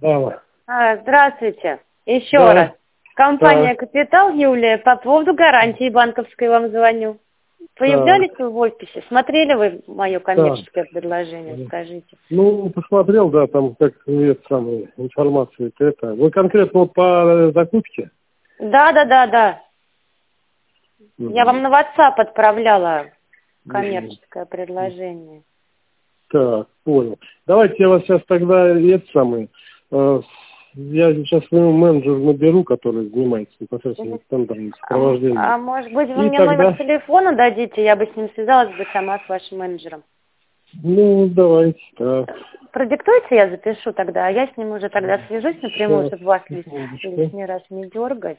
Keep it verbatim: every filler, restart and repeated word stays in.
Алло. А, здравствуйте. Еще Да. раз. Компания Да. «Капитал», Юлия, по поводу гарантии банковской вам звоню. Появлялись вы в офисе? Смотрели вы мое коммерческое предложение, Да. скажите? Ну, посмотрел, да, там как нет самой информации. Это. Вы конкретно вот по закупке? Да, да, да, да. Угу. Я вам на WhatsApp отправляла Угу. коммерческое предложение. Так, понял. Давайте я вас сейчас тогда это самое. э, Я сейчас своему менеджеру наберу, который занимается непосредственно тендерным А, м- сопровождением. а может быть, вы И мне номер тогда, телефона дадите, я бы с ним связалась бы сама с вашим менеджером. ну, давайте, так. Продиктуйте, я запишу тогда, а я с ним уже тогда свяжусь напрямую, Сейчас, чтобы вас лиш- секундочку. лишний раз не дергать.